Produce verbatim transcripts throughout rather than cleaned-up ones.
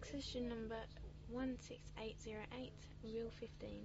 Requisition number one six eight zero eight, Reel fifteen.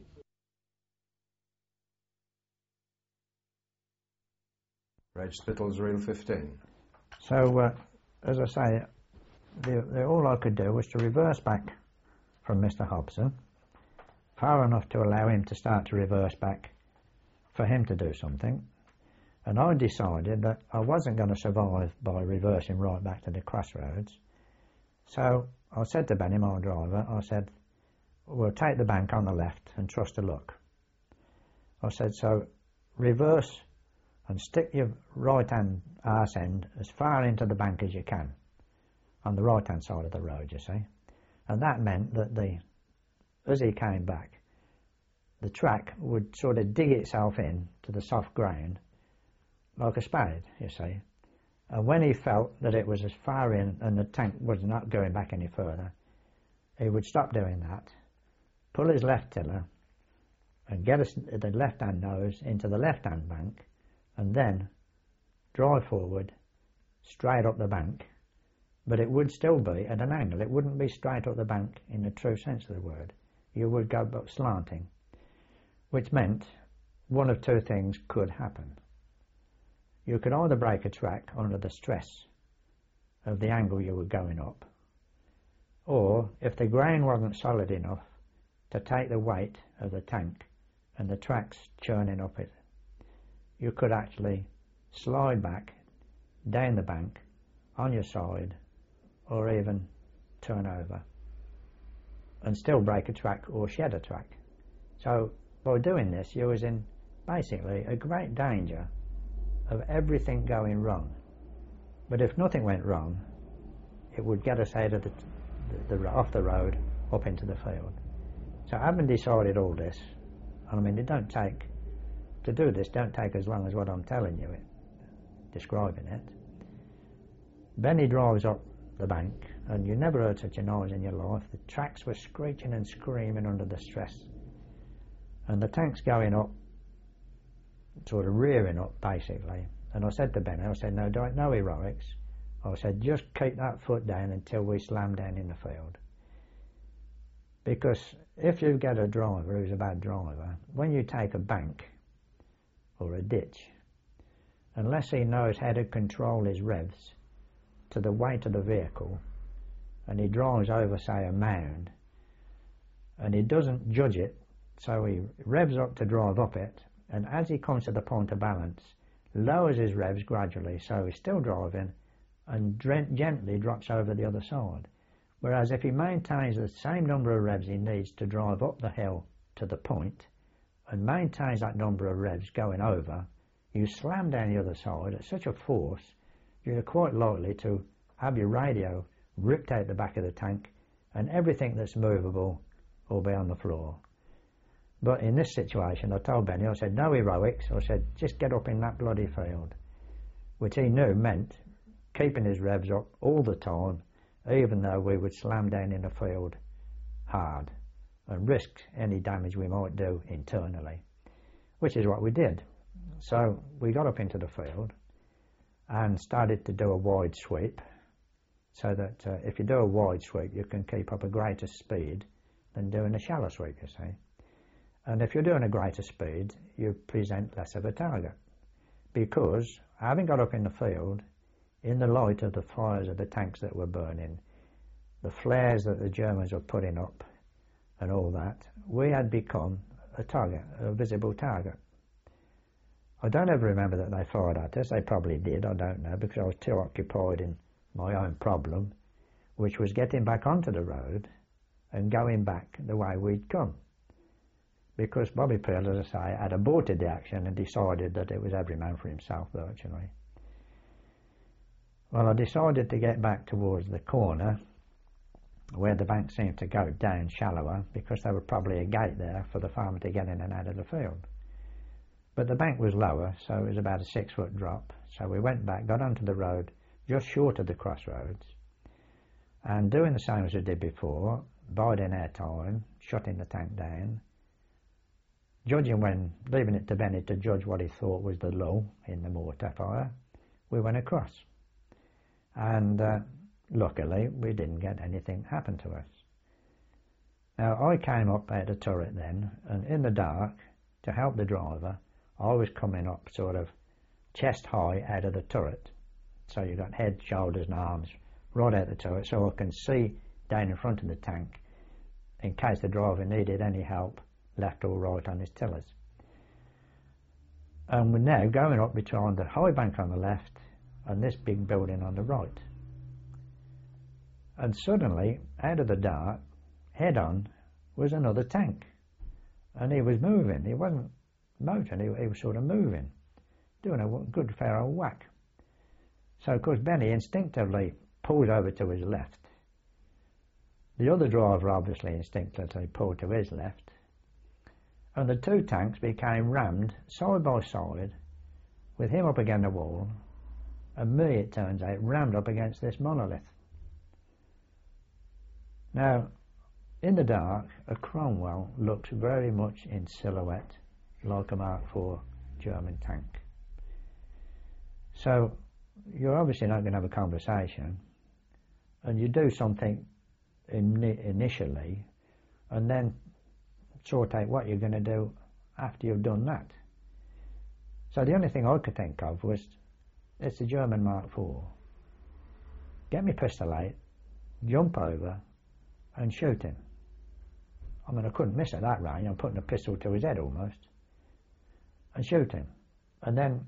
Reg Spittle's Reel fifteen. So, uh, as I say, the, the, all I could do was to reverse back from Mister Hobson, far enough to allow him to start to reverse back for him to do something. And I decided that I wasn't going to survive by reversing right back to the crossroads. So I said to Benny, my driver, I said, we'll take the bank on the left and trust to luck. I said, so reverse and stick your right hand arse end as far into the bank as you can, on the right hand side of the road, you see. And that meant that the, as he came back, the track would sort of dig itself in to the soft ground like a spade, you see. And when he felt that it was as far in and the tank was not going back any further, he would stop doing that, pull his left tiller and get us the left hand nose into the left hand bank, and then drive forward straight up the bank. But it would still be at an angle. It wouldn't be straight up the bank in the true sense of the word. You would go but slanting, which meant one of two things could happen. You could either break a track under the stress of the angle you were going up, or if the ground wasn't solid enough to take the weight of the tank and the tracks churning up it, you could actually slide back down the bank on your side, or even turn over and still break a track or shed a track. So by doing this, you was in basically a great danger of everything going wrong. But if nothing went wrong, it would get us out of the, the, the off the road up into the field. So having decided all this, and I mean, it don't take to do this don't take as long as what I'm telling you, it, describing it. Benny drives up the bank, and you never heard such a noise in your life. The tracks were screeching and screaming under the stress, and the tank's going up, sort of rearing up basically. And I said to Benny, I said, no, don't, no heroics. I said, just keep that foot down until we slam down in the field. Because if you get a driver who's a bad driver, when you take a bank or a ditch, unless he knows how to control his revs to the weight of the vehicle, and he drives over, say, a mound, and he doesn't judge it, so he revs up to drive up it, and as he comes to the point of balance, lowers his revs gradually, so he's still driving, and gently drops over the other side. Whereas if he maintains the same number of revs he needs to drive up the hill to the point, and maintains that number of revs going over, you slam down the other side at such a force, you're quite likely to have your radio ripped out the back of the tank, and everything that's movable will be on the floor. But in this situation, I told Benny, I said, no heroics. I said, just get up in that bloody field, which he knew meant keeping his revs up all the time, even though we would slam down in the field hard and risk any damage we might do internally, which is what we did. So we got up into the field and started to do a wide sweep, so that uh, if you do a wide sweep, you can keep up a greater speed than doing a shallow sweep, you see. And if you're doing a greater speed, you present less of a target, because having got up in the field, in the light of the fires of the tanks that were burning, the flares that the Germans were putting up and all that, we had become a target, a visible target. I don't ever remember that they fired at us. They probably did, I don't know, because I was too occupied in my own problem, which was getting back onto the road and going back the way we'd come. Because Bobby Peel, as I say, had aborted the action and decided that it was every man for himself virtually. Well, I decided to get back towards the corner where the bank seemed to go down shallower, because there was probably a gate there for the farmer to get in and out of the field. But the bank was lower, so it was about a six foot drop. So we went back, got onto the road just short of the crossroads, and doing the same as we did before, biding our time, shutting the tank down, judging when, leaving it to Benny to judge what he thought was the lull in the mortar fire, we went across. And uh, luckily, we didn't get anything happen to us. Now, I came up out the turret then, and in the dark, to help the driver, I was coming up sort of chest high out of the turret. So you've got head, shoulders and arms right out the turret, so I can see down in front of the tank in case the driver needed any help, left or right on his tillers. And we're now going up between the high bank on the left and this big building on the right. And suddenly, out of the dark, head on, was another tank. And he was moving. He wasn't motoring, he, he was sort of moving, doing a good fair old whack. So, of course, Benny instinctively pulled over to his left. The other driver obviously instinctively pulled to his left. And the two tanks became rammed side by side, with him up against the wall, and me, it turns out, rammed up against this monolith. Now, in the dark, a Cromwell looks very much in silhouette like a Mark four German tank. So, you're obviously not going to have a conversation, and you do something in, initially, and then sort out what you're going to do after you've done that. So the only thing I could think of was, it's a German Mark four. Get me pistol out, jump over, and shoot him. I mean, I couldn't miss at that range. I'm putting a pistol to his head almost. And shoot him. And then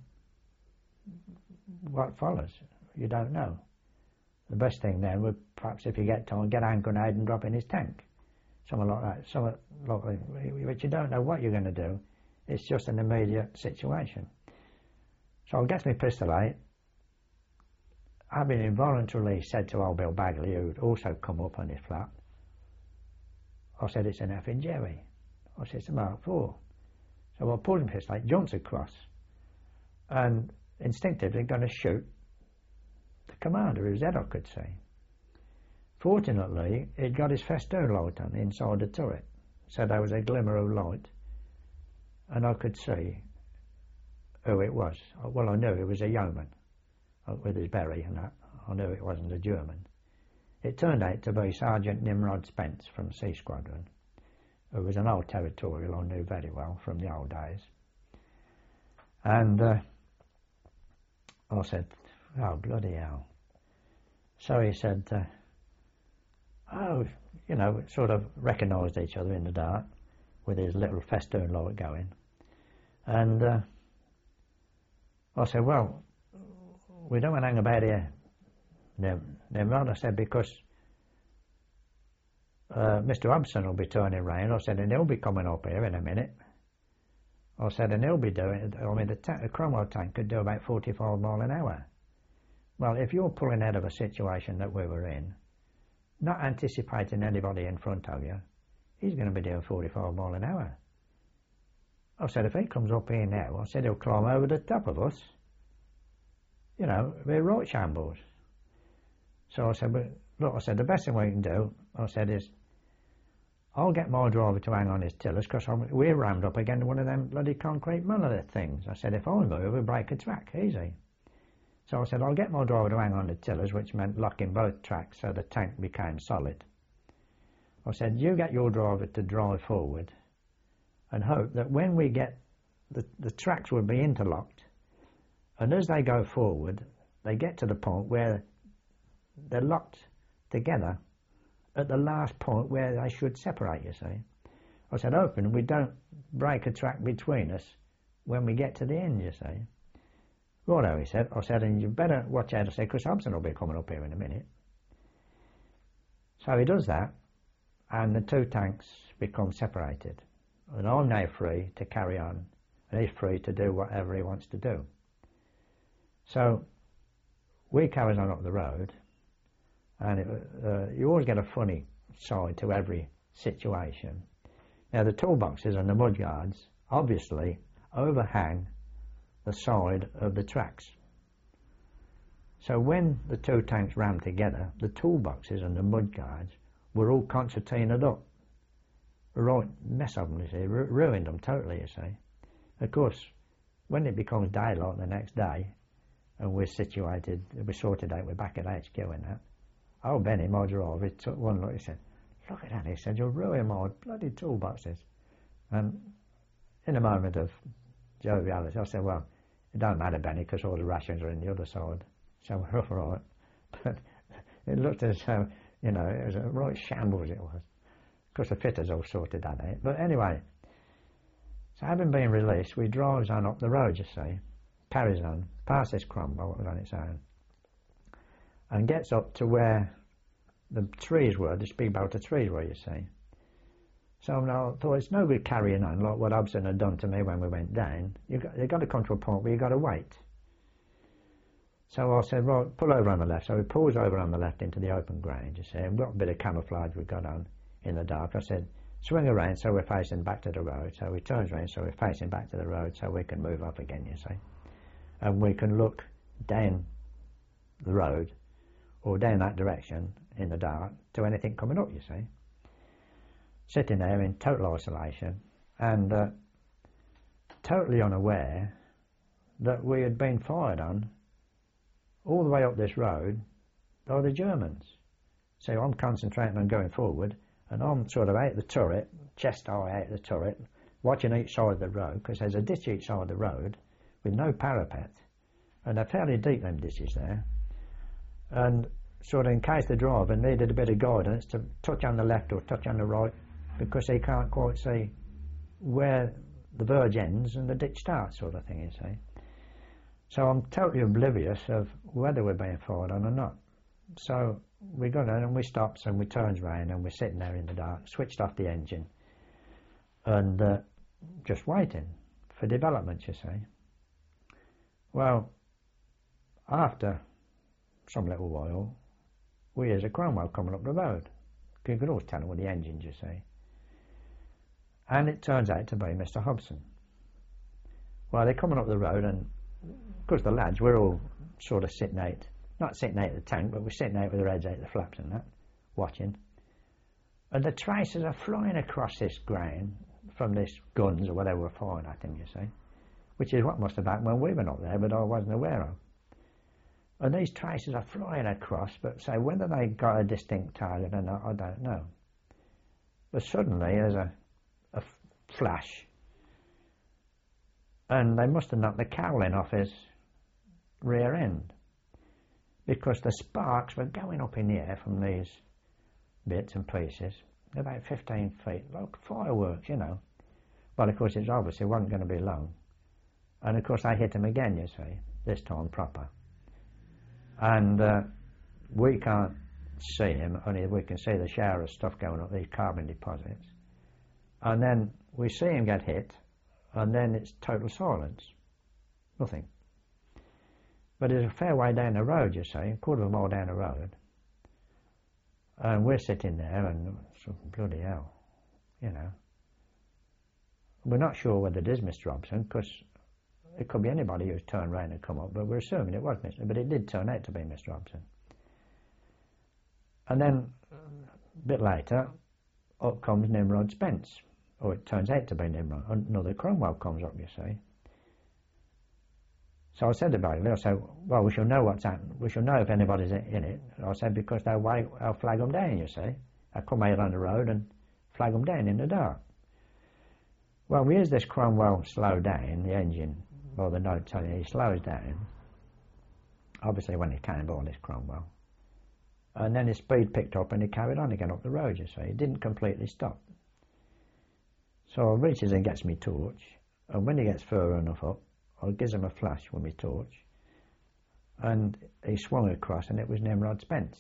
what follows? You don't know. The best thing then would, perhaps if you get time, get a hand grenade and drop in his tank. Something like that. Something like that. But you don't know what you're going to do. It's just an immediate situation. So I get my pistol out. Having involuntarily said to old Bill Bagley, who'd also come up on his flat, I said, it's an effing Jerry. I said, it's a Mark four. So I pulled my pistol out, jumped across, and instinctively going to shoot the commander, whose head I could see. Fortunately, he'd got his festoon light on inside the turret, so there was a glimmer of light, and I could see who it was. Well, I knew it was a yeoman with his berry and that. I knew it wasn't a German. It turned out to be Sergeant Nimrod Spence from C Squadron, who was an old territorial I knew very well from the old days. And uh, I said, oh, bloody hell. So he said, uh, oh, you know, sort of recognised each other in the dark with his little festoon light going. And uh, I said, well, we don't want to hang about here, Nimrod. I said, because uh, Mister Hobson will be turning round. I said, and he'll be coming up here in a minute. I said, and he'll be doing, I mean, the, ta- the Cromwell tank could do about forty-five mile an hour. Well, if you're pulling out of a situation that we were in, not anticipating anybody in front of you, he's going to be doing forty-five mile an hour. I said, if he comes up here now, I said, he'll climb over the top of us. You know, we're right shambles. So I said, but look, I said, the best thing we can do, I said, is I'll get my driver to hang on his tillers because we're rammed up against one of them bloody concrete monolith things. I said, if I move, we'll break a track, easy. So I said, I'll get my driver to hang on the tillers, which meant locking both tracks so the tank became solid. I said, you get your driver to drive forward and hope that when we get, the, the tracks will be interlocked, and as they go forward, they get to the point where they're locked together at the last point where they should separate, you see. I said, hoping we don't break a track between us when we get to the end, you see. Righto, he said. I said, and you better watch out, I said, because Hobson will be coming up here in a minute. So he does that, and the two tanks become separated. And I'm now free to carry on, and he's free to do whatever he wants to do. So we carries on up the road, and it, uh, you always get a funny side to every situation. Now the toolboxes and the mudguards obviously overhang the side of the tracks. So when the two tanks rammed together, the toolboxes and the mudguards were all concertinaed up. A right mess of them, you see, ru- ruined them totally, you see. Of course, when it becomes daylight the next day, and we're situated, we're sorted out, we're back at H Q and that, oh, Benny, my driver, he took one look, he said, look at that, he said, you'll ruin my bloody toolboxes. And in a moment of joviality, I said, well, it don't matter, Benny, because all the rations are in the other side. So we're all right. But it looked as though, you know, it was a right shambles it was. Of course, the fitters all sorted that out. But anyway, so having been released, we drives on up the road, you see, carries on, past this Cromwell, what was on its own, and gets up to where the trees were, this big belt of trees were, you see. So now I thought, it's no good carrying on like what Hobson had done to me when we went down. You've got, you've got to come to a point where you've got to wait. So I said, right, pull over on the left. So he pulls over on the left into the open ground, you see, and what bit of camouflage we've got on in the dark. I said, swing around so we're facing back to the road. So he turns around so we're facing back to the road so we can move up again, you see. And we can look down the road or down that direction in the dark to anything coming up, you see. Sitting there in total isolation and uh, totally unaware that we had been fired on all the way up this road by the Germans. So I'm concentrating on going forward and I'm sort of out the turret, chest high out the turret, watching each side of the road because there's a ditch each side of the road with no parapet and they're fairly deep, them ditches there, and sort of in case the driver needed a bit of guidance to touch on the left or touch on the right because he can't quite see where the verge ends and the ditch starts, sort of thing, you see. So I'm totally oblivious of whether we're being fired on or not. So we got in and we stops and we turns round and we're sitting there in the dark, switched off the engine and uh, just waiting for developments, you see. Well, after some little while, we hears a Cromwell coming up the road. You could always tell it with the engines, you see. And it turns out to be Mister Hobson. Well, they're coming up the road and because the lads, we're all sort of sitting out, not sitting out of the tank, but we're sitting out with our heads out the flaps and that, watching. And the tracers are flying across this ground from these guns or whatever were firing at him, you see, which is what must have happened when we were up there, but I wasn't aware of. And these tracers are flying across, but say whether they got a distinct target or not, I don't know. But suddenly there's a, a flash, and they must have knocked the cowling off his rear end because the sparks were going up in the air from these bits and pieces, about fifteen feet, like fireworks, you know. Well, of course, it obviously wasn't going to be long. And of course, I hit him again, you see, this time proper. And uh, we can't see him, only we can see the shower of stuff going up, these carbon deposits. And then we see him get hit, and then it's total silence. Nothing. But it's a fair way down the road, you see, a quarter of a mile down the road. And we're sitting there, and so, bloody hell, you know. We're not sure whether it is Mister Hobson, because it could be anybody who's turned round and come up, but we're assuming it was Mister But it did turn out to be Mister Hobson. And then, a bit later, up comes Nimrod Spence. Or it turns out to be Nimrod. Another Cromwell comes up, you see. So I said to Bailey, I said, well, we shall know what's happened. We shall know if anybody's in it. I said, because they'll, wait, they'll flag them down, you see. They'll come out on the road and flag them down in the dark. Well, here's this Cromwell slow down, the engine, or the note telling you he slows down. Obviously when he came by this Cromwell. And then his speed picked up and he carried on again up the road, you see. He didn't completely stop. So I reaches and gets me torch, and when he gets further enough up, I gives him a flash with my torch, and he swung across, and it was Nimrod Spence.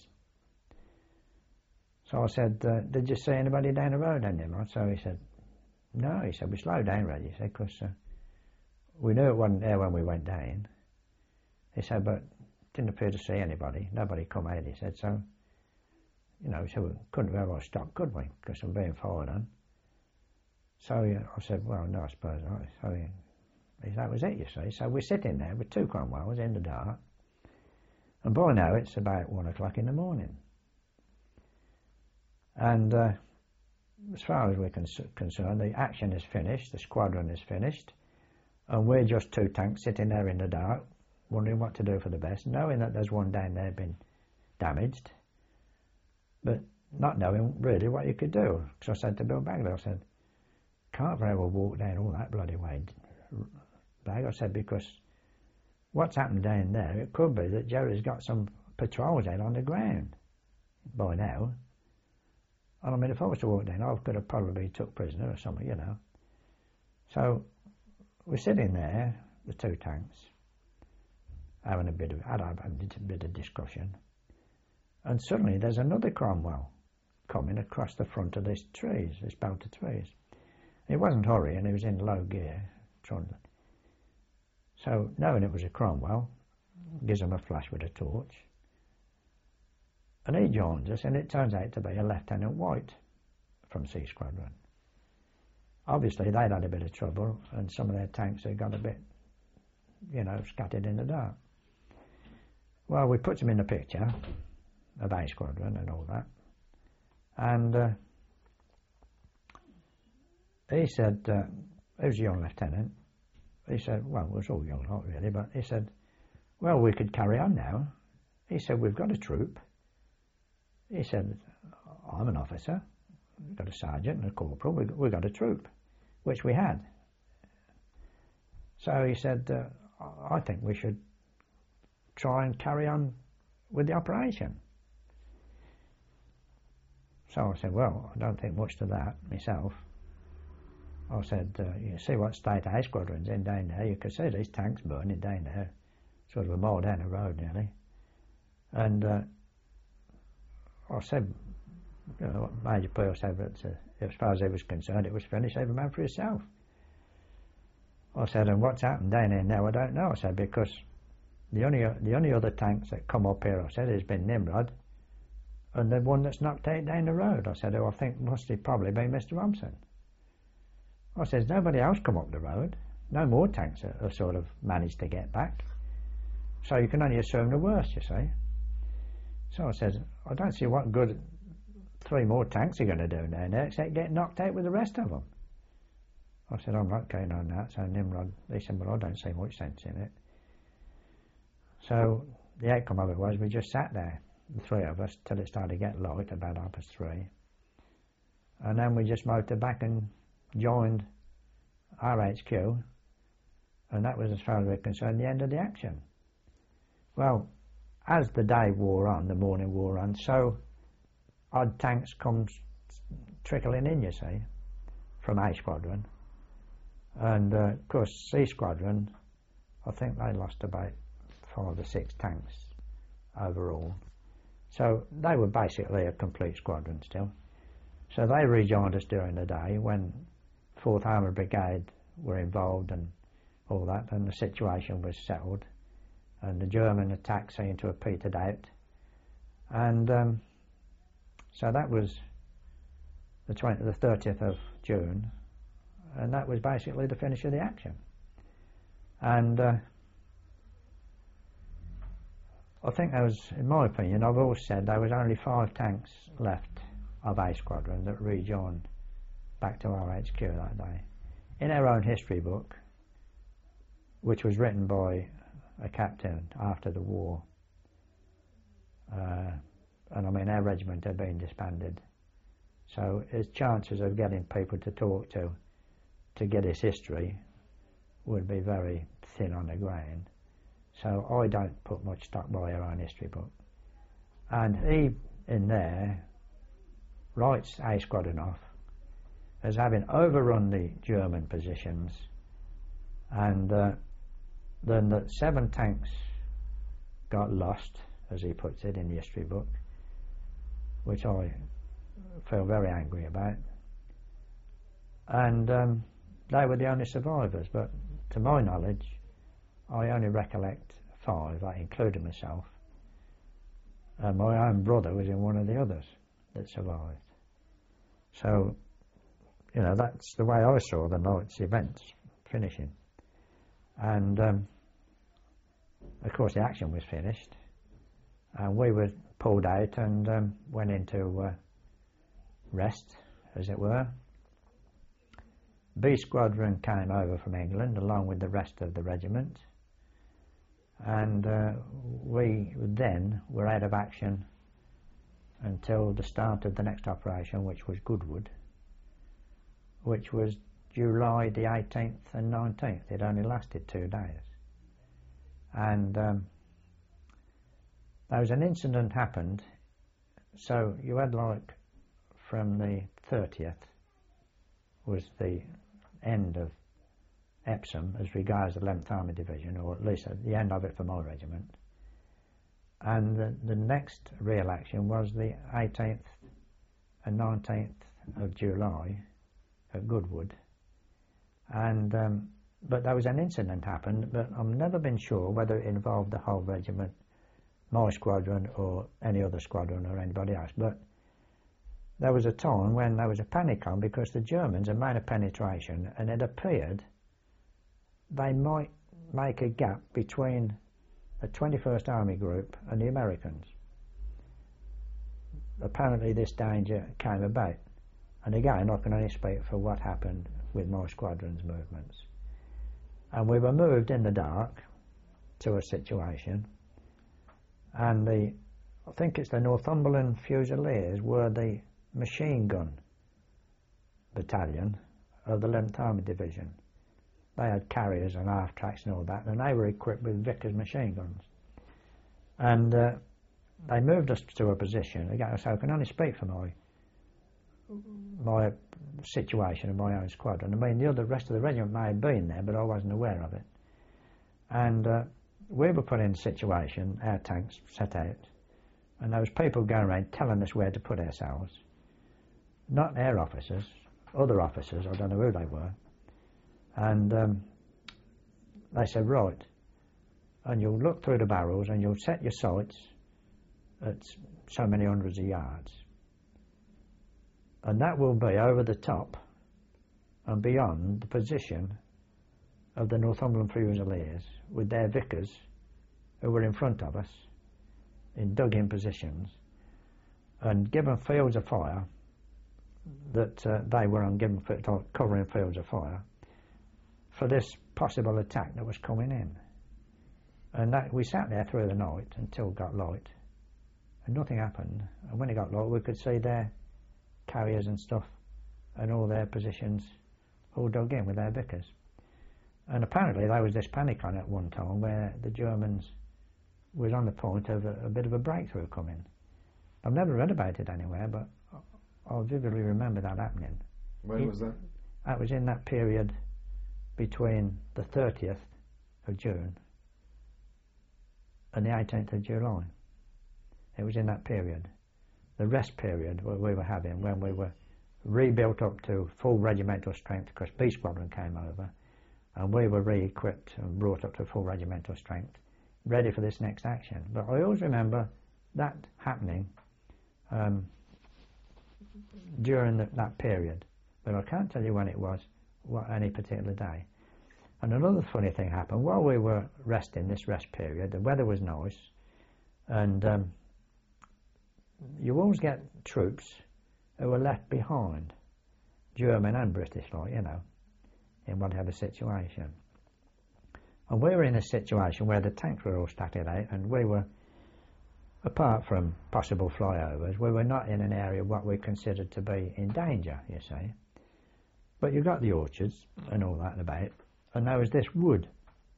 So I said, uh, did you see anybody down the road then, Nimrod? So he said, no. He said, we slowed down, Red, he said, because uh, we knew it wasn't there when we went down. He said, but didn't appear to see anybody. Nobody come out, he said, so, you know, so we couldn't very well stop, could we, because I'm being fired on. So uh, I said, well, no, I suppose not. So he, that was it, you see. So we're sitting there with two Cromwells in the dark, and by now it's about one o'clock in the morning. And uh, as far as we're con concerned, the action is finished, the squadron is finished, and we're just two tanks sitting there in the dark, wondering what to do for the best, knowing that there's one down there been damaged, but not knowing really what you could do. Because I said to Bill Bagley, I said, can't very well walk down all that bloody way, Blag. I said, because what's happened down there, it could be that Jerry's got some patrols out on the ground by now. And I mean, if I was to walk down, I could have probably took prisoner or something, you know. So we're sitting there, the two tanks, having a bit of, had a bit of discussion. And suddenly there's another Cromwell coming across the front of these trees, this belt of trees. He wasn't hurrying, he was in low gear. Trying to... So, knowing it was a Cromwell, gives him a flash with a torch. And he joins us, and it turns out to be a Lieutenant White from C Squadron. Obviously, they'd had a bit of trouble, and some of their tanks had got a bit, you know, scattered in the dark. Well, we put them in the picture of A Squadron and all that. And uh, he said, uh, he was a young lieutenant. He said, well, it was all young, not really, but he said, well, we could carry on now. He said, we've got a troop. He said, I'm an officer. We've got a sergeant and a corporal. We've, we've got a troop, which we had. So he said, uh, I think we should try and carry on with the operation. So I said, well, I don't think much to that myself. I said, uh, you see what state A Squadron's in down there. You can see these tanks burning down there, sort of a mile down the road nearly. And uh, I said, you know, Major Peel said that uh, as far as he was concerned, it was finished, every man for himself. I said, and what's happened down here now, I don't know. I said, because the only the only other tanks that come up here, I said, has been Nimrod, and the one that's knocked out down the road. I said, oh, I think must have probably been Mister Robson. I said, nobody else come up the road. No more tanks are, are sort of managed to get back. So you can only assume the worst, you see. So I said, I don't see what good three more tanks are going to do down there except get knocked out with the rest of them. I said, I'm not going on that. So Nimrod, they said, well, I don't see much sense in it. So the outcome of it was we just sat there, the three of us, till it started to get light, about half past three. And then we just motored back and joined R H Q, and that was, as far as we're concerned, the end of the action. Well, as the day wore on, the morning wore on, so odd tanks comes trickling in, you see, from A Squadron. And uh, of course C Squadron, I think they lost about five or six tanks overall. So they were basically a complete squadron still. So they rejoined us during the day when fourth Armoured Brigade were involved and all that, and the situation was settled, and the German attack seemed to have petered out. And um, so that was the, twentieth, the thirtieth of June, and that was basically the finish of the action. And uh, I think there was, in my opinion, I've always said there was only five tanks left of A Squadron that rejoined back to R H Q that day. In our own history book, which was written by a captain after the war, uh, and I mean our regiment had been disbanded, so his chances of getting people to talk to to get his history would be very thin on the ground. So I don't put much stock by our own history book. And he, in there, writes A Squadron off as having overrun the German positions, and uh, then that seven tanks got lost, as he puts it in the history book, which I feel very angry about. And um, they were the only survivors, but to my knowledge, I only recollect five, that included myself, and my own brother was in one of the others that survived. So, you know, that's the way I saw the night's events finishing. And um, of course the action was finished, and we were pulled out and um, went into uh, rest, as it were. B Squadron came over from England along with the rest of the regiment, and uh, we then were out of action until the start of the next operation, which was Goodwood, which was July the eighteenth and nineteenth. It only lasted two days. And um, there was an incident happened, so you had like from the thirtieth was the end of Epsom as regards the eleventh Army Division, or at least at the end of it for my regiment. And the, the next real action was the eighteenth and nineteenth of July at Goodwood. And um, but there was an incident happened, but I've never been sure whether it involved the whole regiment, my squadron, or any other squadron or anybody else. But there was a time when there was a panic on because the Germans had made a penetration, and it appeared they might make a gap between the twenty-first Army Group and the Americans. Apparently this danger came about, and again I can only speak for what happened with my squadron's movements. And we were moved in the dark to a situation, and the I think it's the Northumberland Fusiliers were the machine gun battalion of the eleventh Army Division. They had carriers and half tracks and all that, and they were equipped with Vickers machine guns. And uh, they moved us to a position. Again, so I can only speak for my my situation and my own squadron. I mean, the other rest of the regiment may have been there, but I wasn't aware of it. And uh, we were put in a situation, our tanks set out, and there was people going around telling us where to put ourselves. Not our officers, other officers, I don't know who they were. And um, they said, right, and you'll look through the barrels and you'll set your sights at so many hundreds of yards. And that will be over the top and beyond the position of the Northumberland Fusiliers with their Vickers, who were in front of us in dug-in positions, and given fields of fire that uh, they were on, given covering fields of fire for this possible attack that was coming in. And that, we sat there through the night until it got light, and nothing happened. And when it got light, we could see their carriers and stuff and all their positions all dug in with their Vickers. And apparently there was this panic on at one time where the Germans was on the point of a, a bit of a breakthrough coming. I've never read about it anywhere, but I vividly remember that happening. When it, was that? That was in that period between the thirtieth of June and the eighteenth of July. It was in that period, the rest period that we were having when we were rebuilt up to full regimental strength, because B Squadron came over and we were re-equipped and brought up to full regimental strength, ready for this next action. But I always remember that happening um, during the, that period, but I can't tell you when it was, what, any particular day. And another funny thing happened while we were resting, this rest period. The weather was nice, and um, you always get troops who are left behind, German and British, like, you know, in whatever situation. And we were in a situation where the tanks were all stacked out, and we were, apart from possible flyovers, we were not in an area what we considered to be in danger, you see. But you got the orchards and all that about, and there was this wood,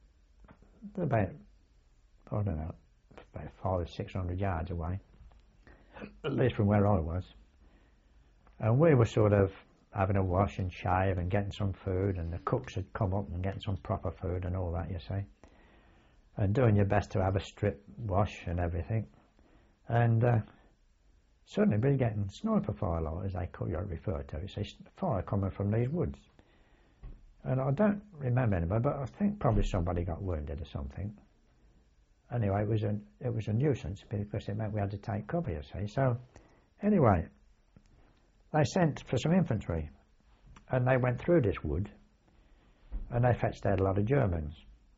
about, I don't know, about five or six hundred yards away, at least from where I was. And we were sort of having a wash and shave and getting some food, and the cooks had come up and getting some proper food and all that, you see, and doing your best to have a strip wash and everything. And uh, suddenly we were getting sniper fire, like, as they call you refer to it, see, fire coming from these woods. And I don't remember anybody, but I think probably somebody got wounded or something. Anyway, it was a, it was a nuisance because it meant we had to take cover, you see. So anyway, they sent for some infantry, and they went through this wood, and they fetched out a lot of Germans,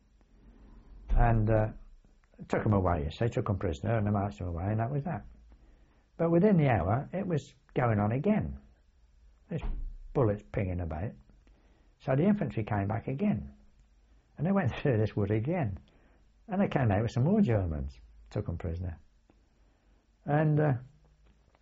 and uh, took them away, you see, took them prisoner, and they marched them away, and that was that. But within the hour, it was going on again. There's bullets pinging about. So the infantry came back again, and they went through this wood again, and they came out with some more Germans, took them prisoner. And uh,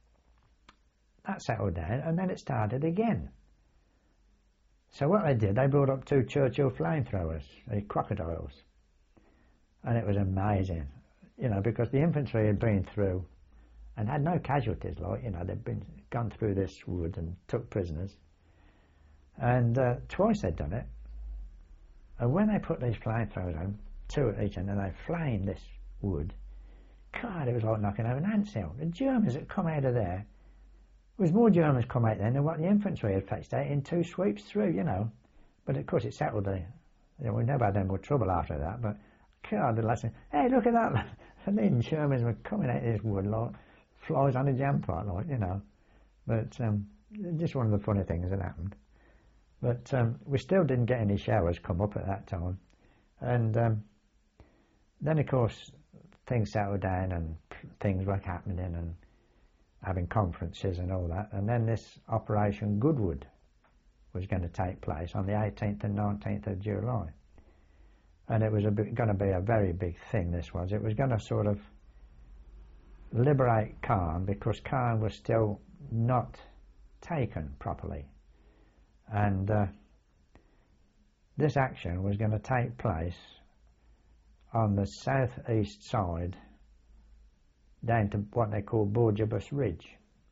that settled down, and then it started again. So what they did, they brought up two Churchill flamethrowers, the crocodiles, and it was amazing, you know, because the infantry had been through and had no casualties, like, you know, they'd been gone through this wood and took prisoners, and uh, twice they'd done it. And when they put these flamethrowers on, two at each end, and they flamed this wood, God, it was like knocking over an ant hill. The Germans that come out of there, there was more Germans come out then than what the infantry had fetched out in two sweeps through, you know. But of course it settled the, you know, we never had any more trouble after that, but God, the lesson, hey, look at that, and then Germans were coming out of this wood like flies on a jam pot, like, you know. But um, just one of the funny things that happened. But um, we still didn't get any showers come up at that time. And um, then, of course, things settled down and things were happening and having conferences and all that. And then this Operation Goodwood was going to take place on the eighteenth and nineteenth of July. And it was a bit, going to be a very big thing, this was. It was going to sort of liberate Caen, because Caen was still not taken properly. And uh, this action was going to take place on the southeast side down to what they call Borgebus Ridge.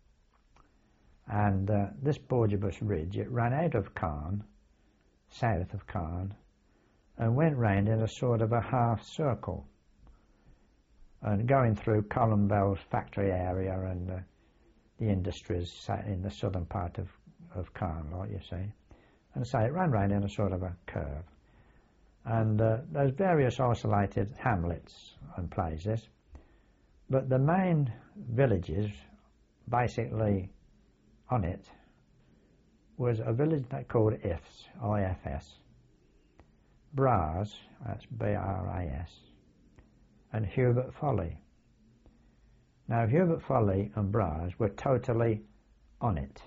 And uh, this Borgebus Ridge, it ran out of Caen, south of Caen, and went round in a sort of a half circle, and going through Columbell's factory area and uh, the industries in the southern part of, of Caen, like you see. And so it ran round in a sort of a curve. And uh, there's various isolated hamlets and places, but the main villages basically on it was a village they called Ifs, I F S, Bras, that's B R A S, and Hubert Folly. Now Hubert Folly and Bras were totally on it.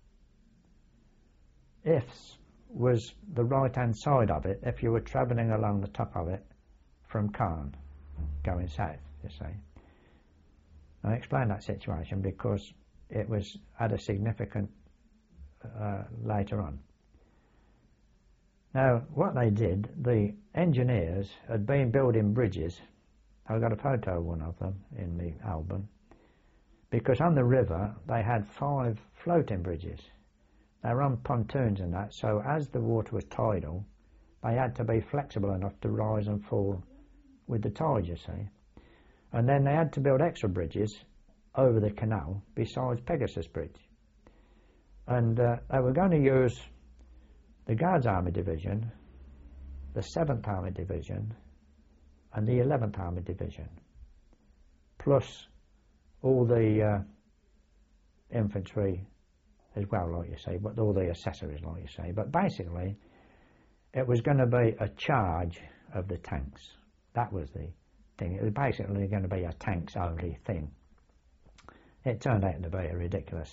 Ifs was the right hand side of it if you were travelling along the top of it from Caen, going south, you see. I explain that situation because it was at a significant uh, later on. Now what they did, the engineers had been building bridges. I've got a photo of one of them in the album, because on the river they had five floating bridges. They were on pontoons and that, so as the water was tidal, they had to be flexible enough to rise and fall with the tide, you see. And then they had to build extra bridges over the canal besides Pegasus Bridge. And uh, they were going to use the Guards Army Division, the seventh Army Division, and the eleventh Army Division, plus all the uh, infantry as well, like you say, but all the accessories, like you say. But basically, it was going to be a charge of the tanks. That was the thing. It was basically going to be a tanks-only thing. It turned out to be a ridiculous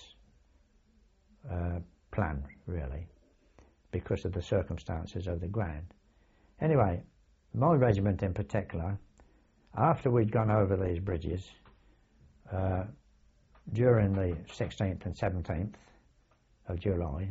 uh, plan, really, because of the circumstances of the ground. Anyway, my regiment in particular, after we'd gone over these bridges, uh, during the sixteenth and seventeenth of July,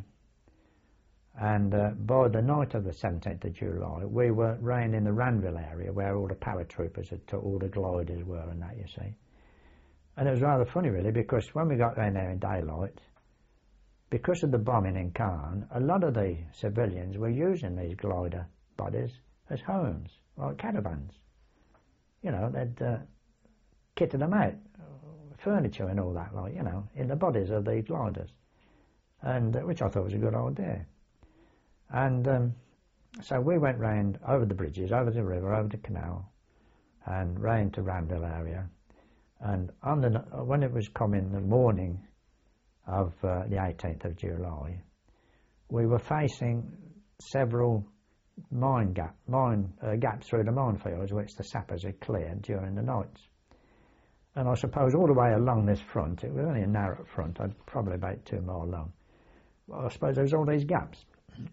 and uh, by the night of the seventeenth of July, we were round in the Ranville area where all the paratroopers had took, all the gliders were and that, you see. And it was rather funny, really, because when we got down there in daylight, because of the bombing in Caen, a lot of the civilians were using these glider bodies as homes, like caravans. You know, they'd uh, kitted them out, furniture and all that, like, you know, in the bodies of these gliders, and uh, which I thought was a good idea. And um, so we went round over the bridges, over the river, over the canal, and round to Ranville area. And on the, when it was coming the morning of uh, the eighteenth of July, we were facing several mine, gap, mine uh, gaps through the minefields which the sappers had cleared during the nights. And I suppose all the way along this front, it was only a narrow front, I'd probably about two mile long, well, I suppose there was all these gaps,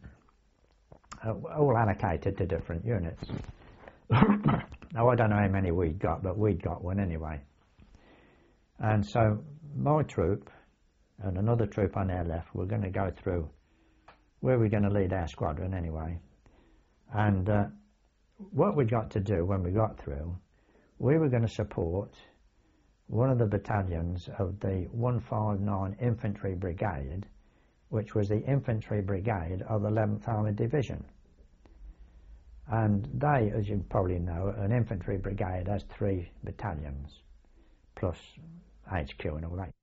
uh, all allocated to different units. Now I don't know how many we'd got, but we'd got one anyway. And so my troop, and another troop on their left. We're going to go through where we're going to lead our squadron anyway. And uh, what we got to do when we got through, we were going to support one of the battalions of the one five nine Infantry Brigade, which was the infantry brigade of the eleventh Armoured Division. And they, as you probably know, an infantry brigade has three battalions, plus H Q and all that.